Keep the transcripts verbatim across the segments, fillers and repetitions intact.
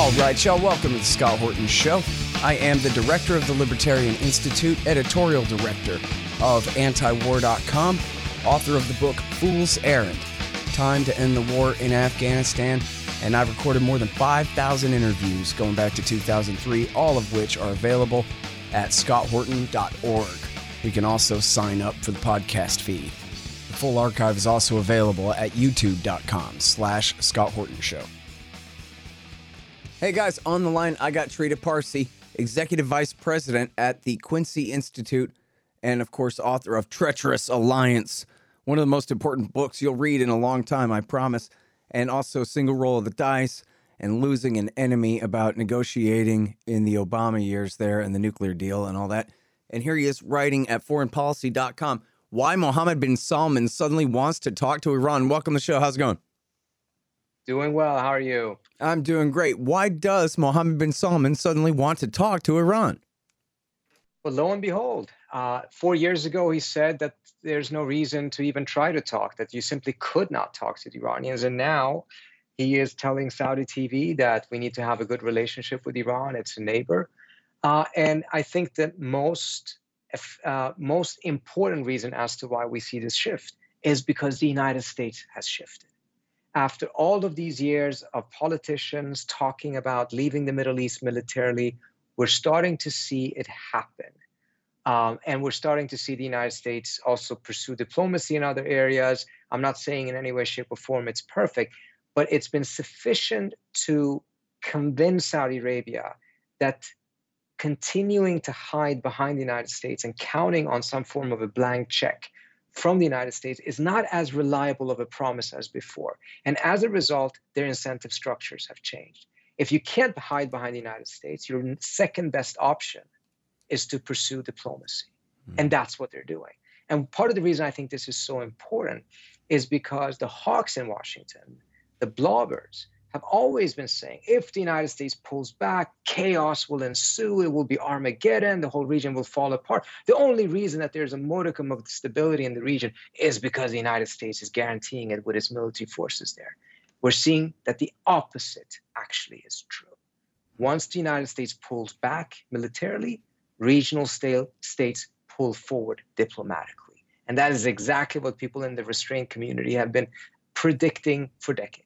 All right, y'all, welcome to the Scott Horton Show. I am the director of the Libertarian Institute, editorial director of anti war dot com, author of the book Fool's Errand, Time to End the War in Afghanistan, and I've recorded more than five thousand interviews going back to two thousand three, all of which are available at scott horton dot org. You can also sign up for the podcast feed. The full archive is also available at youtube.com slash Scott Horton Show. Hey guys, on the line, I got Trita Parsi, Executive Vice President at the Quincy Institute, and of course, author of Treacherous Alliance, one of the most important books you'll read in a long time, I promise, and also Single Roll of the Dice and Losing an Enemy, about negotiating in the Obama years there and the nuclear deal and all that. And here he is writing at foreign policy dot com, why Mohammed bin Salman suddenly wants to talk to Iran. Welcome to the show. How's it going? Doing well. How are you? I'm doing great. Why does Mohammed bin Salman suddenly want to talk to Iran? Well, lo and behold, uh, four years ago, he said that there's no reason to even try to talk, that you simply could not talk to the Iranians. And now he is telling Saudi T V that we need to have a good relationship with Iran. It's a neighbor. Uh, and I think that most, uh, most important reason as to why we see this shift is because the United States has shifted. After all of these years of politicians talking about leaving the Middle East militarily, we're starting to see it happen. Um, and we're starting to see the United States also pursue diplomacy in other areas. I'm not saying in any way, shape, or form it's perfect, but it's been sufficient to convince Saudi Arabia that continuing to hide behind the United States and counting on some form of a blank check from the United States is not as reliable of a promise as before. And as a result, their incentive structures have changed. If you can't hide behind the United States, your second best option is to pursue diplomacy. Mm. And that's what they're doing. And part of the reason I think this is so important is because the hawks in Washington, the blobbers, have always been saying, if the United States pulls back, chaos will ensue, it will be Armageddon, the whole region will fall apart. The only reason that there's a modicum of stability in the region is because the United States is guaranteeing it with its military forces there. We're seeing that the opposite actually is true. Once the United States pulls back militarily, regional states pull forward diplomatically. And that is exactly what people in the restraint community have been predicting for decades.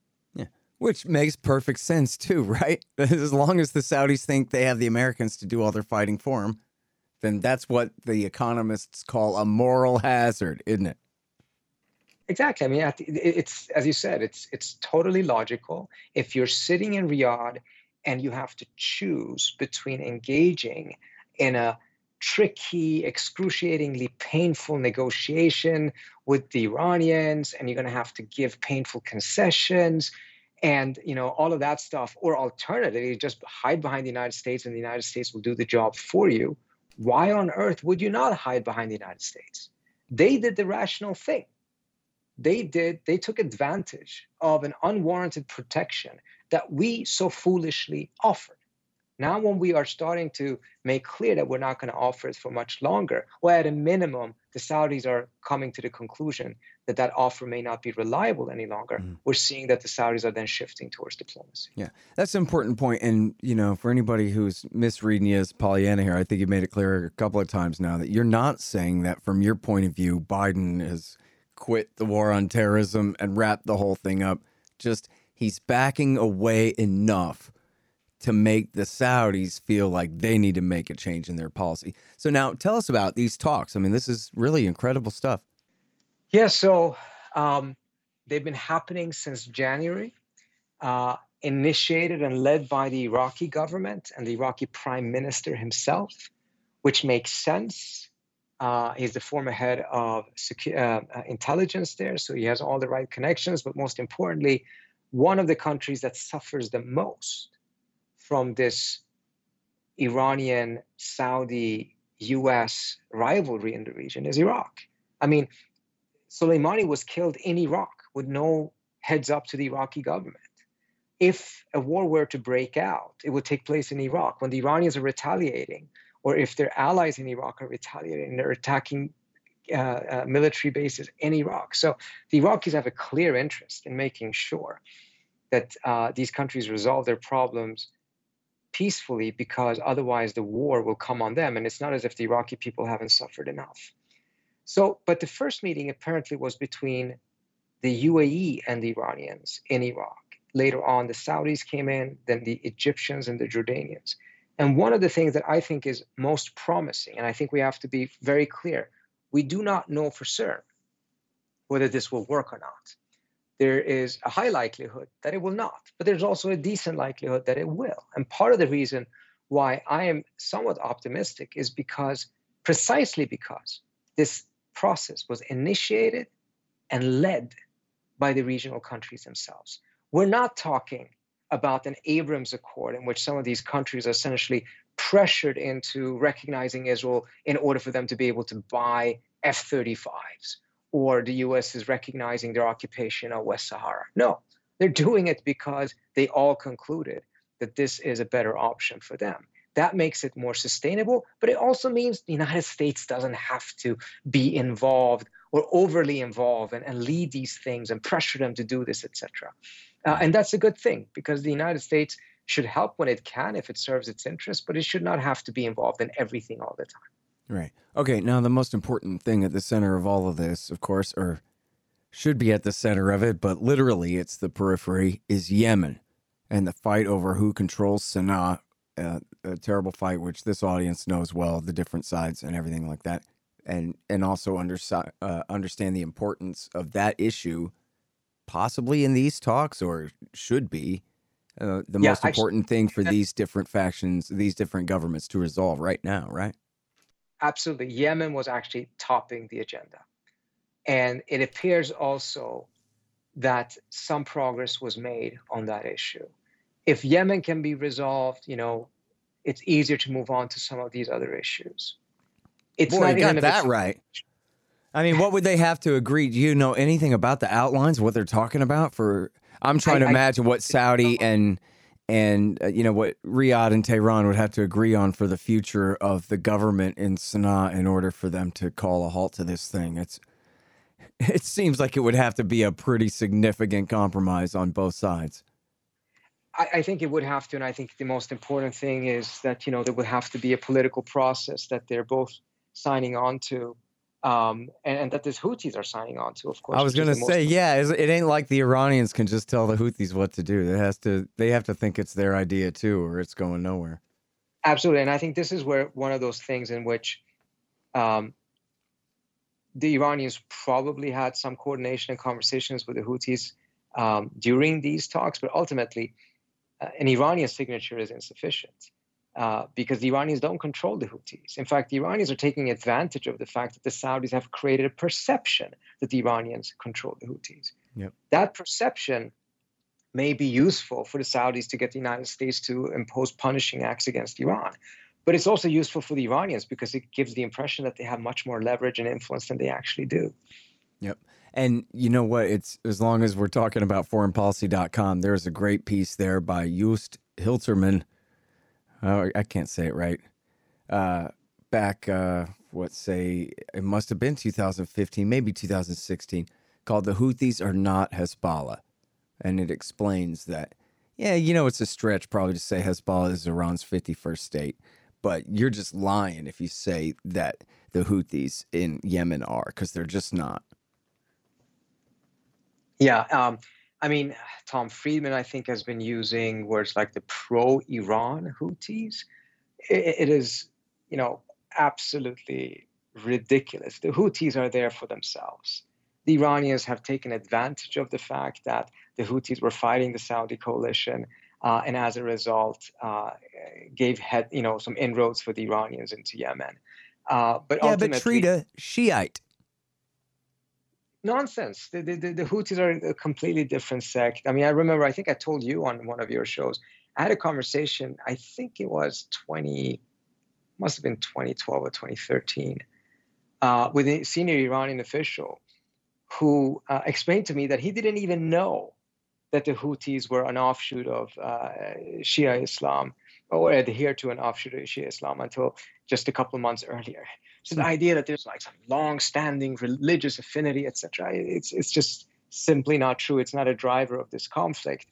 Which makes perfect sense, too, right? As long as the Saudis think they have the Americans to do all their fighting for them, then that's what the economists call a moral hazard, isn't it? Exactly. I mean, it's, as you said, it's it's totally logical. If you're sitting in Riyadh and you have to choose between engaging in a tricky, excruciatingly painful negotiation with the Iranians, and you're going to have to give painful concessions, and, you know, all of that stuff, or alternatively, just hide behind the United States and the United States will do the job for you. Why on earth would you not hide behind the United States? They did the rational thing. They did, they took advantage of an unwarranted protection that we so foolishly offered. Now, when we are starting to make clear that we're not going to offer it for much longer, or at a minimum, the Saudis are coming to the conclusion that that offer may not be reliable any longer, mm. we're seeing that the Saudis are then shifting towards diplomacy. Yeah, that's an important point. And, you know, for anybody who's misreading you as Pollyanna here, I think you made it clear a couple of times now that you're not saying that from your point of view, Biden has quit the war on terrorism and wrapped the whole thing up. Just he's backing away enough to make the Saudis feel like they need to make a change in their policy. So now tell us about these talks. I mean, this is really incredible stuff. Yeah, so um, they've been happening since January, uh, initiated and led by the Iraqi government and the Iraqi prime minister himself, which makes sense. Uh, he's the former head of secu- uh, intelligence there, so he has all the right connections. But most importantly, one of the countries that suffers the most from this Iranian, Saudi, U S rivalry in the region is Iraq. I mean, Soleimani was killed in Iraq with no heads up to the Iraqi government. If a war were to break out, it would take place in Iraq. When the Iranians are retaliating, or if their allies in Iraq are retaliating, they're attacking uh, uh, military bases in Iraq. So the Iraqis have a clear interest in making sure that uh, these countries resolve their problems peacefully, because otherwise the war will come on them. And it's not as if the Iraqi people haven't suffered enough. So, but the first meeting apparently was between the U A E and the Iranians in Iraq. Later on, the Saudis came in, then the Egyptians and the Jordanians. And one of the things that I think is most promising, and I think we have to be very clear, we do not know for certain whether this will work or not. There is a high likelihood that it will not, but there's also a decent likelihood that it will. And part of the reason why I am somewhat optimistic is because, precisely because this process was initiated and led by the regional countries themselves. We're not talking about an Abrams Accord in which some of these countries are essentially pressured into recognizing Israel in order for them to be able to buy F thirty-fives, or the U S is recognizing their occupation of West Sahara. No, they're doing it because they all concluded that this is a better option for them. That makes it more sustainable, but it also means the United States doesn't have to be involved or overly involved and, and lead these things and pressure them to do this, et cetera. Uh, and that's a good thing, because the United States should help when it can if it serves its interests, but it should not have to be involved in everything all the time. Right. Okay, now the most important thing at the center of all of this, of course, or should be at the center of it, but literally it's the periphery, is Yemen and the fight over who controls Sana'a, uh, a terrible fight, which this audience knows well, the different sides and everything like that, and and also under, uh, understand the importance of that issue possibly in these talks, or should be, uh, the yeah, most important thing for these different factions, these different governments to resolve right now, right? Absolutely. Yemen was actually topping the agenda. And it appears also that some progress was made on that issue. If Yemen can be resolved, you know, it's easier to move on to some of these other issues. It's Boy, not you got that right. I mean, what would they have to agree? Do you know anything about the outlines, what they're talking about? For I'm trying I, to imagine I, what Saudi and and uh, you know what Riyadh and Tehran would have to agree on for the future of the government in Sana'a in order for them to call a halt to this thing. It's it seems like it would have to be a pretty significant compromise on both sides. I, I think it would have to, and I think the most important thing is that, you know, there would have to be a political process that they're both signing on to. Um, and, and that the Houthis are signing on to, of course. I was going to say, yeah, it ain't like the Iranians can just tell the Houthis what to do. It has to, they have to think it's their idea too, or it's going nowhere. Absolutely. And I think this is where one of those things in which um, the Iranians probably had some coordination and conversations with the Houthis um, during these talks, but ultimately uh, an Iranian signature is insufficient. Uh, because the Iranians don't control the Houthis. In fact, the Iranians are taking advantage of the fact that the Saudis have created a perception that the Iranians control the Houthis. Yep. That perception may be useful for the Saudis to get the United States to impose punishing acts against Iran. But it's also useful for the Iranians because it gives the impression that they have much more leverage and influence than they actually do. Yep. And you know what? It's as long as we're talking about foreign policy dot com, there's a great piece there by Joost Hilterman. Oh, I can't say it right. Uh, back, uh, what say, it must have been two thousand fifteen, maybe two thousand sixteen, called The Houthis Are Not Hezbollah. And it explains that, yeah, you know, it's a stretch probably to say Hezbollah is Iran's fifty-first state, but you're just lying if you say that the Houthis in Yemen are, because they're just not. Yeah, um, I mean, Tom Friedman, I think, has been using words like the pro-Iran Houthis. It, it is, you know, absolutely ridiculous. The Houthis are there for themselves. The Iranians have taken advantage of the fact that the Houthis were fighting the Saudi coalition, uh, and as a result, uh, gave head, you know, some inroads for the Iranians into Yemen. Uh, but yeah, ultimately, but treat a Shiite. Nonsense. The, the, the Houthis are a completely different sect. I mean, I remember, I think I told you on one of your shows, I had a conversation, I think it was twenty, must have been twenty twelve or twenty thirteen, uh, with a senior Iranian official who uh, explained to me that he didn't even know that the Houthis were an offshoot of uh, Shia Islam, or adhere to an offshoot of Shia Islam until just a couple of months earlier. So the idea that there's like some long-standing religious affinity, et cetera, it's it's just simply not true. It's not a driver of this conflict.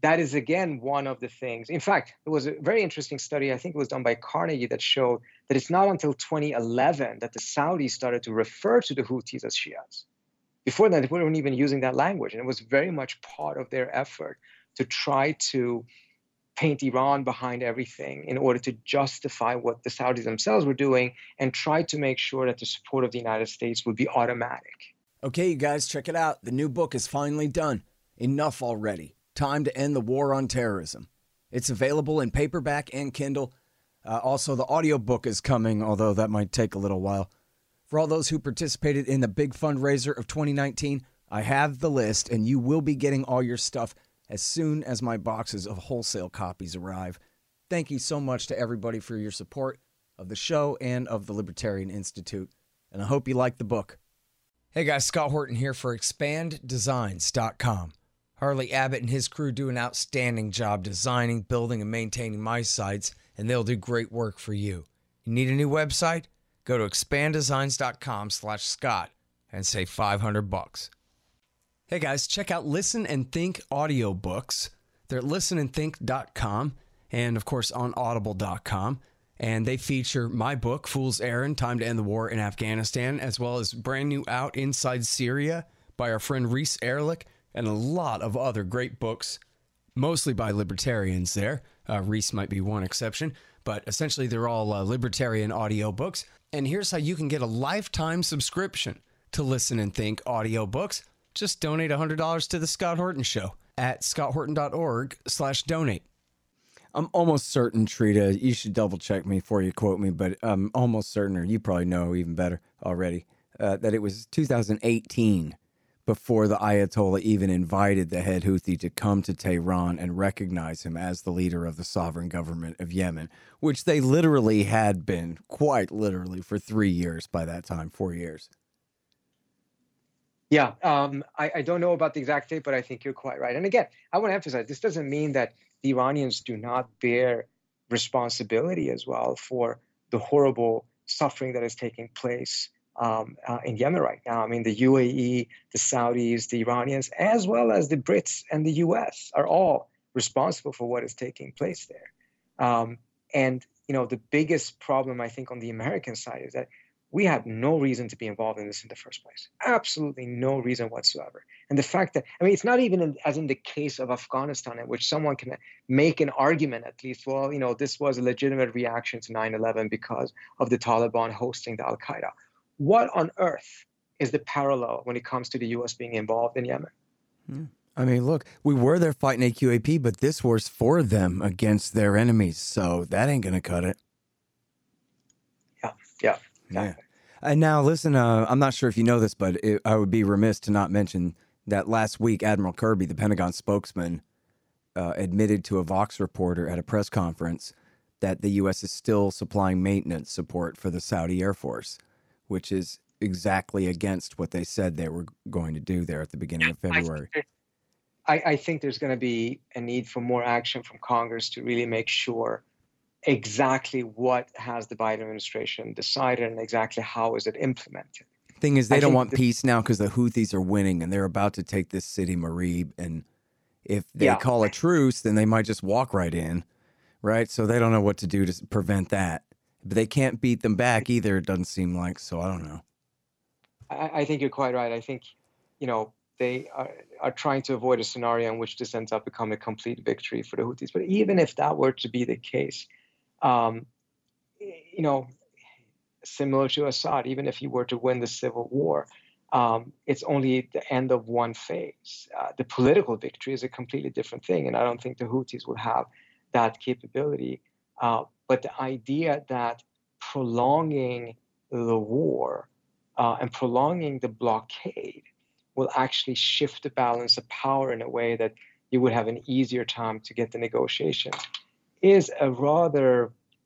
that is, again, one of the things. In fact, there was a very interesting study, I think it was done by Carnegie, that showed that it's not until twenty eleven that the Saudis started to refer to the Houthis as Shias. Before that, they weren't even using that language. And it was very much part of their effort to try to paint Iran behind everything in order to justify what the Saudis themselves were doing and try to make sure that the support of the United States would be automatic. Okay, you guys, check it out. The new book is finally done. Enough already. Time to End the War on Terrorism. It's available in paperback and Kindle. Uh, also, the audiobook is coming, although that might take a little while. For all those who participated in the big fundraiser of twenty nineteen, I have the list, and you will be getting all your stuff as soon as my boxes of wholesale copies arrive. Thank you so much to everybody for your support of the show and of the Libertarian Institute, and I hope you like the book. Hey guys, Scott Horton here for expand designs dot com. Harley Abbott and his crew do an outstanding job designing, building, and maintaining my sites, and they'll do great work for you. You need a new website? Go to expand designs dot com slash Scott and save five hundred bucks. Hey guys, check out Listen and Think audiobooks. They're at listen and think dot com and, of course, on audible dot com. And they feature my book, Fool's Errand, Time to End the War in Afghanistan, as well as brand new out Inside Syria by our friend Reese Erlich, and a lot of other great books, mostly by libertarians there. Uh, Reese might be one exception, but essentially they're all uh, libertarian audiobooks. And here's how you can get a lifetime subscription to Listen and Think audiobooks. Just donate one hundred dollars to The Scott Horton Show at scott horton dot org slash donate. I'm almost certain, Trita, you should double check me before you quote me, but I'm almost certain, or you probably know even better already, uh, that it was two thousand eighteen before the Ayatollah even invited the head Houthi to come to Tehran and recognize him as the leader of the sovereign government of Yemen, which they literally had been, quite literally, for three years by that time, four years. Yeah, um, I, I don't know about the exact date, but I think you're quite right. And again, I want to emphasize, this doesn't mean that the Iranians do not bear responsibility as well for the horrible suffering that is taking place um, uh, in Yemen right now. I mean, the U A E, the Saudis, the Iranians, as well as the Brits and the U S are all responsible for what is taking place there. Um, and, you know, the biggest problem, I think, on the American side is that we had no reason to be involved in this in the first place. Absolutely no reason whatsoever. And the fact that, I mean, it's not even in, as in the case of Afghanistan, in which someone can make an argument at least, well, you know, this was a legitimate reaction to nine eleven because of the Taliban hosting the Al-Qaeda. What on earth is the parallel when it comes to the U S being involved in Yemen? Yeah. I mean, look, we were there fighting A Q A P, but this war's for them against their enemies, so that ain't going to cut it. Yeah, yeah. Exactly. Yeah. And now, listen, uh, I'm not sure if you know this, but it, I would be remiss to not mention that last week, Admiral Kirby, the Pentagon spokesman, uh, admitted to a Vox reporter at a press conference that the U S is still supplying maintenance support for the Saudi Air Force, which is exactly against what they said they were going to do there at the beginning of February. I, I think there's going to be a need for more action from Congress to really make sure exactly what has the Biden administration decided and exactly how is it implemented. Thing is, they I don't think want the, peace now because the Houthis are winning and they're about to take this city, Marib. And if they yeah. call a truce, then they might just walk right in, right? So they don't know what to do to prevent that. But they can't beat them back either, it doesn't seem like. So I don't know. I, I think you're quite right. I think, you know, they are, are trying to avoid a scenario in which this ends up becoming a complete victory for the Houthis. But even if that were to be the case, Um, you know, similar to Assad, even if he were to win the civil war, um, it's only the end of one phase. Uh, the political victory is a completely different thing, and I don't think the Houthis will have that capability. Uh, but the idea that prolonging the war uh, and prolonging the blockade will actually shift the balance of power in a way that you would have an easier time to get the negotiations is a rather,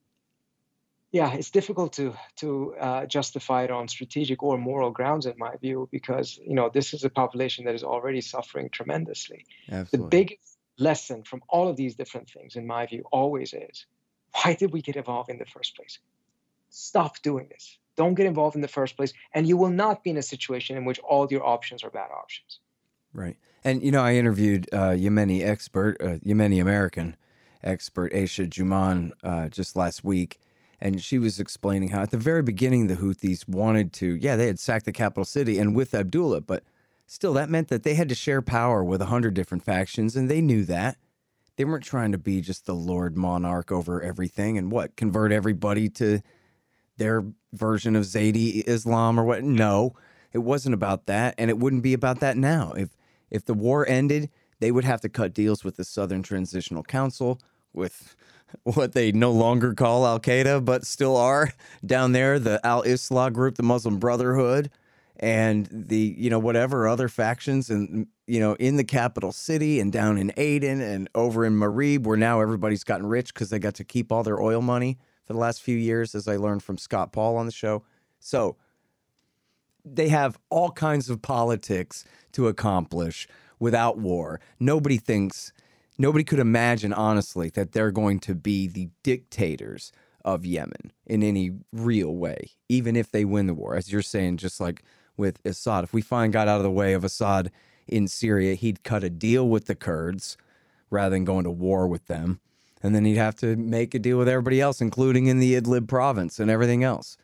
yeah, it's difficult to to uh, justify it on strategic or moral grounds, in my view, because, you know, this is a population that is already suffering tremendously. Absolutely. The biggest lesson from all of these different things, in my view, always is, why did we get involved in the first place? Stop doing this. Don't get involved in the first place, and you will not be in a situation in which all your options are bad options. Right. And, you know, I interviewed uh, Yemeni expert, uh, Yemeni American expert, Aisha Juman, uh, just last week. And she was explaining how at the very beginning, the Houthis wanted to, yeah, they had sacked the capital city and with Abdullah, but still that meant that they had to share power with a hundred different factions. And they knew that. They weren't trying to be just the Lord Monarch over everything and what, convert everybody to their version of Zaidi Islam or what? No, it wasn't about that. And it wouldn't be about that now. If If the war ended, they would have to cut deals with the Southern Transitional Council, with what they no longer call Al-Qaeda, but still are down there, the Al-Islah group, the Muslim Brotherhood, and the, you know, whatever other factions, and, you know, in the capital city and down in Aden and over in Marib, where now everybody's gotten rich because they got to keep all their oil money for the last few years, as I learned from Scott Paul on the show. So they have all kinds of politics to accomplish without war. Nobody thinks, nobody could imagine, honestly, that they're going to be the dictators of Yemen in any real way, even if they win the war. As you're saying, just like with Assad, if we finally got out of the way of Assad in Syria, he'd cut a deal with the Kurds rather than going to war with them. And then he'd have to make a deal with everybody else, including in the Idlib province and everything else.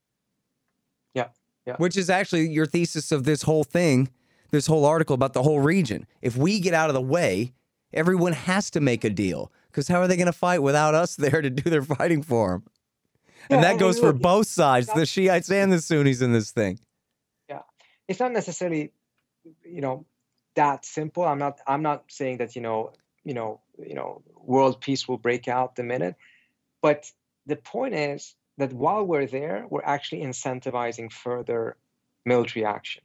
Yeah. Yeah. Which is actually your thesis of this whole thing, this whole article about the whole region. If we get out of the way, everyone has to make a deal, because how are they going to fight without us there to do their fighting for them? And Yeah, that and goes for look, both sides, not, the Shiites and the Sunnis in this thing. Yeah. It's not necessarily, you know, that simple. I'm not I'm not saying that, you know, you know, you know, world peace will break out the minute. But the point is that while we're there, we're actually incentivizing further military action.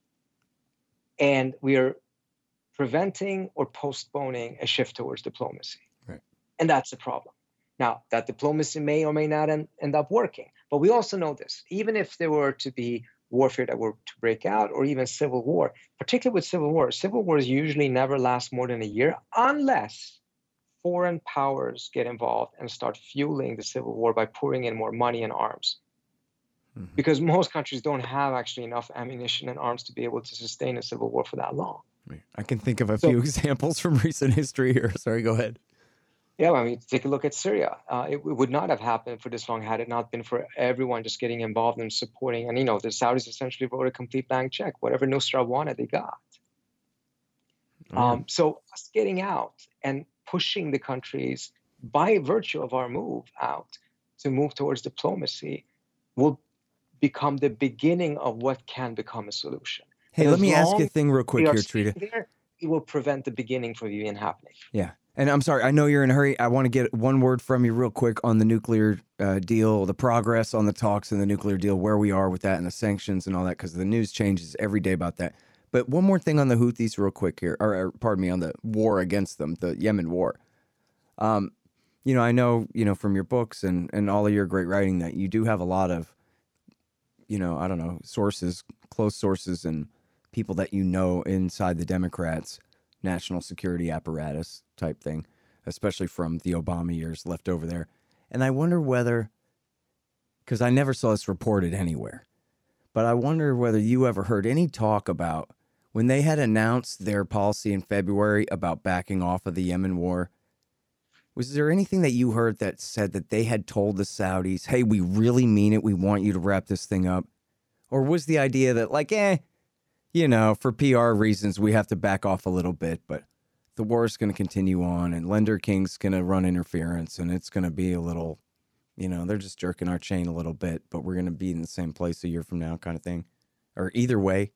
And we are preventing or postponing a shift towards diplomacy. Right. And that's the problem. Now, that diplomacy may or may not end, end up working. But we also know this. Even if there were to be warfare that were to break out, or even civil war, particularly with civil war, civil wars usually never last more than a year unless foreign powers get involved and start fueling the civil war by pouring in more money and arms. Mm-hmm. Because most countries don't have actually enough ammunition and arms to be able to sustain a civil war for that long. I can think of a so, few examples from recent history here. Sorry, go ahead. Yeah, I mean, take a look at Syria. Uh, it, it would not have happened for this long had it not been for everyone just getting involved and supporting. And, you know, the Saudis essentially wrote a complete blank check. Whatever Nusra wanted, they got. Oh, yeah. um, so us getting out and pushing the countries by virtue of our move out to move towards diplomacy will become the beginning of what can become a solution. Hey, and let me ask you a thing real quick here, Trita. There, it will prevent the beginning from even happening. Yeah. And I'm sorry, I know you're in a hurry. I want to get one word from you real quick on the nuclear uh, deal, the progress on the talks and the nuclear deal, where we are with that and the sanctions and all that, because the news changes every day about that. But one more thing on the Houthis real quick here, or, or pardon me, on the war against them, the Yemen war. Um, you know, I know, you know, from your books and, and all of your great writing that you do have a lot of, you know, I don't know, sources, close sources and people that you know inside the Democrats' national security apparatus type thing, especially from the Obama years left over there. And I wonder whether, because I never saw this reported anywhere, but I wonder whether you ever heard any talk about when they had announced their policy in February about backing off of the Yemen war. Was there anything that you heard that said that they had told the Saudis, hey, we really mean it, we want you to wrap this thing up? Or was the idea that, like, eh, you know, for P R reasons, we have to back off a little bit, but the war is going to continue on and Lender King's going to run interference and it's going to be a little, you know, they're just jerking our chain a little bit, but we're going to be in the same place a year from now kind of thing? Or either way?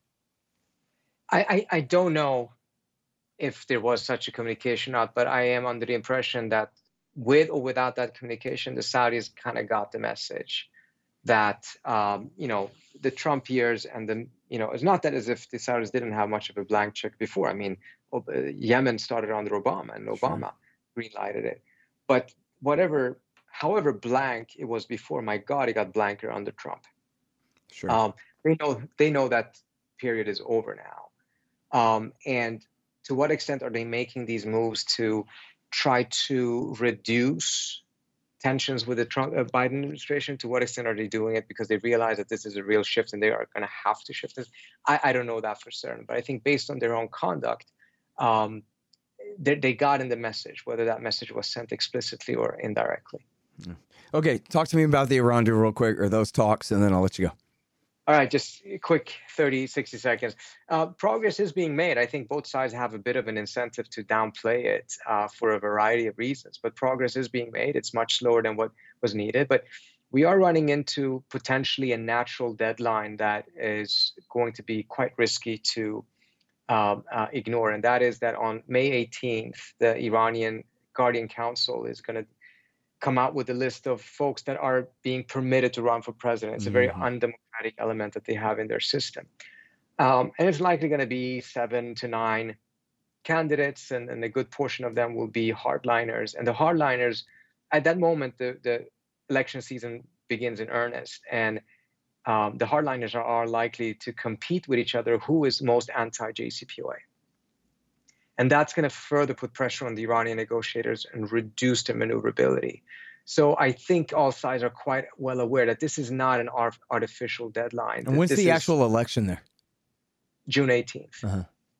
I, I, I don't know if there was such a communication or not, but I am under the impression that with or without that communication, the Saudis kind of got the message that, um, you know, the Trump years and the, you know, it's not that as if the Saudis didn't have much of a blank check before. I mean, Yemen started under Obama and Obama sure. green-lighted it. But whatever, however blank it was before, my God, it got blanker under Trump. Sure. Um, they know they know that period is over now. Um, and to what extent are they making these moves to try to reduce tensions with the Trump uh, Biden administration? To what extent are they doing it because they realize that this is a real shift and they are going to have to shift this? I, I don't know that for certain, but I think based on their own conduct, um, they, they got in the message, whether that message was sent explicitly or indirectly. Okay, talk to me about the Iran deal real quick, or those talks, and then I'll let you go. All right, just a quick thirty, sixty seconds. Uh, progress is being made. I think both sides have a bit of an incentive to downplay it uh, for a variety of reasons, but progress is being made. It's much slower than what was needed, but we are running into potentially a natural deadline that is going to be quite risky to um, uh, ignore, and that is that on May eighteenth, the Iranian Guardian Council is going to come out with a list of folks that are being permitted to run for president. It's a very mm-hmm. undemocratic element that they have in their system. Um, and it's likely going to be seven to nine candidates, and, and a good portion of them will be hardliners. And the hardliners, at that moment, the, the election season begins in earnest. And um, the hardliners are, are likely to compete with each other who is most anti-J C P O A. And that's going to further put pressure on the Iranian negotiators and reduce their maneuverability. So I think all sides are quite well aware that this is not an art- artificial deadline. And when's this the actual election there? June eighteenth. Uh-huh.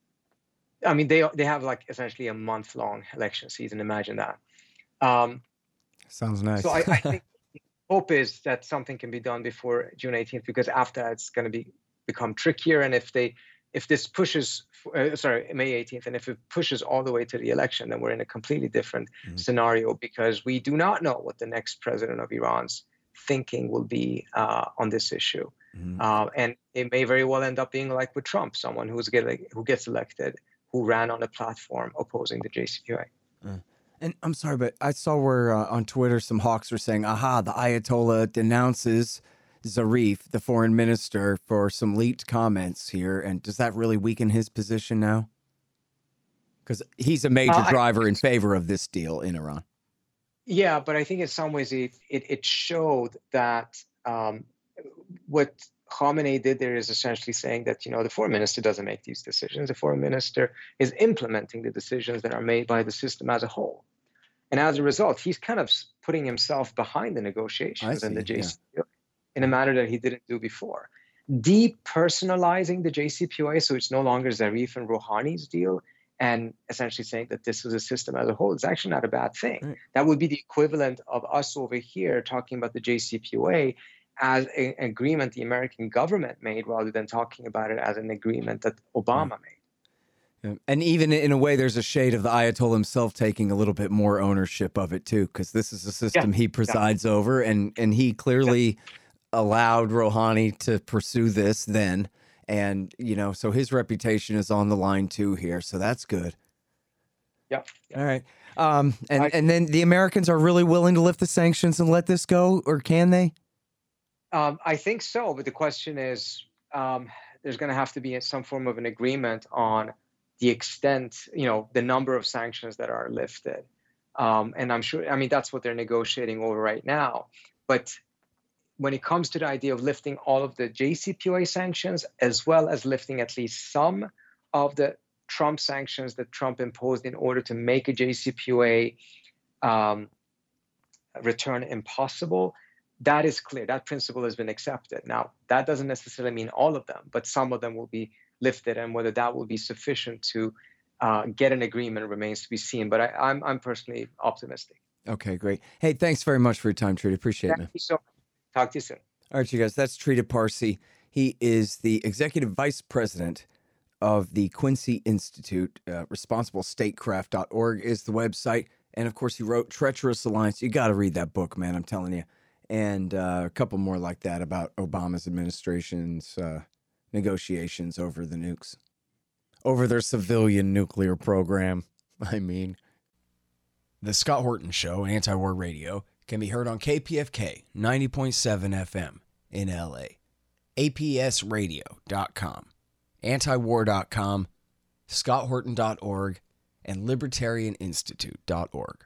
I mean, they they have like essentially a month-long election season. Imagine that. Um, Sounds nice. So I, I think the hope is that something can be done before June eighteenth, because after that it's going to be become trickier. And if they If this pushes, uh, sorry, May eighteenth, and if it pushes all the way to the election, then we're in a completely different mm-hmm. scenario, because we do not know what the next president of Iran's thinking will be uh, on this issue. Mm-hmm. Uh, and it may very well end up being like with Trump, someone who's getting, who gets elected, who ran on a platform opposing the J C P O A. Uh, and I'm sorry, but I saw where uh, on Twitter some hawks were saying, aha, the Ayatollah denounces Zarif, the foreign minister, for some leaked comments here. And does that really weaken his position now? Because he's a major uh, driver in favor of this deal in Iran. Yeah, but I think in some ways it it, it showed that um, what Khamenei did there is essentially saying that, you know, the foreign minister doesn't make these decisions. The foreign minister is implementing the decisions that are made by the system as a whole. And as a result, he's kind of putting himself behind the negotiations and the J C P O A. Yeah. In a manner that he didn't do before. Depersonalizing the J C P O A, so it's no longer Zarif and Rouhani's deal, and essentially saying that this is a system as a whole, is actually not a bad thing. Right. That would be the equivalent of us over here talking about the J C P O A as an agreement the American government made, rather than talking about it as an agreement that Obama right. made. Yeah. And even in a way, there's a shade of the Ayatollah himself taking a little bit more ownership of it too, because this is a system yeah. he presides yeah. over, and, and he clearly... Yeah. allowed Rouhani to pursue this then. And, you know, so his reputation is on the line too here. So that's good. Yeah. All right. Um, and, I, and then the Americans are really willing to lift the sanctions and let this go, or can they? Um, I think so. But the question is, um, there's going to have to be some form of an agreement on the extent, you know, the number of sanctions that are lifted. Um, and I'm sure, I mean, that's what they're negotiating over right now. But when it comes to the idea of lifting all of the J C P O A sanctions, as well as lifting at least some of the Trump sanctions that Trump imposed in order to make a J C P O A um, return impossible, that is clear. That principle has been accepted. Now, that doesn't necessarily mean all of them, but some of them will be lifted, and whether that will be sufficient to uh, get an agreement remains to be seen. But I, I'm, I'm personally optimistic. Okay, great. Hey, thanks very much for your time, Trita. Appreciate Thank it, man. You so much. Talk to you soon. All right, you guys, that's Trita Parsi. He is the executive vice president of the Quincy Institute. Uh, responsible statecraft dot org is the website. And, of course, he wrote Treacherous Alliance. You got to read that book, man, I'm telling you. And uh, a couple more like that about Obama's administration's uh, negotiations over the nukes, over their civilian nuclear program, I mean. The Scott Horton Show, Anti-War Radio, can be heard on K P F K ninety point seven F M in L A, A P S radio dot com, antiwar dot com, scott horton dot org, and libertarian institute dot org.